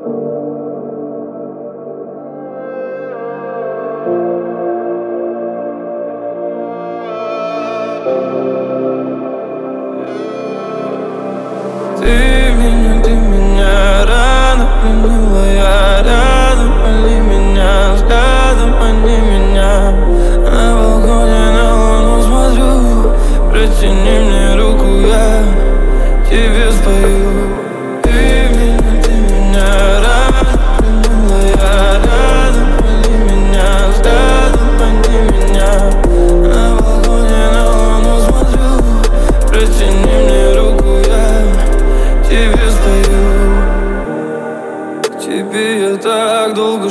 Ты меня рано пленила, я рядом, пали меня взглядом, они меня. На балконе на луну смотрю, протяни мне руку, я тебе спою. Ты меня рано пленила, я рядом, пали меня взглядом, они меня. На балконе на луну смотрю, протяни мне руку, я тебе спою. К тебе я так долго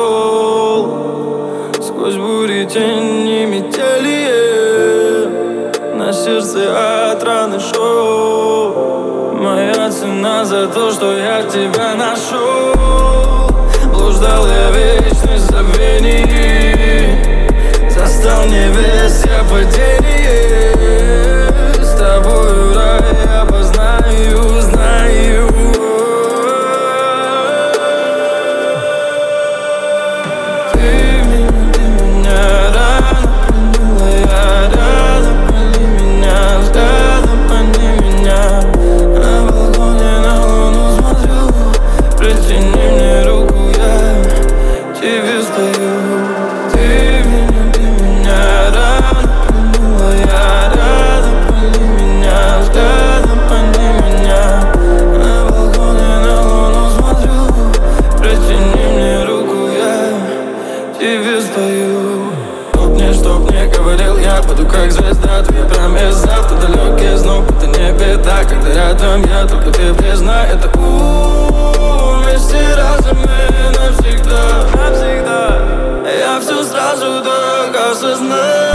шел, сквозь бури тени метели, на сердце от раны шел. Моя цена за то, что я тебя нашел. Блуждал я вечность забвений, застал небес я падение. С тобою рай я познаю, знаю. Ты меня рано пленила, я рядом, пали меня взглядом, они меня. На балконе на луну смотрю, протяни мне руку, я тебе спою. Ты меня рано пленила, я рядом, пали меня взглядом, они меня. На балконе на луну смотрю, протяни мне руку, я тебе спою. Чтоб не говорил, я буду как звезда. Твоя промес завтра далекий снов, это не беда. Когда рядом я, только ты признай это. Вместе разом мы навсегда. Я все сразу так осознаю.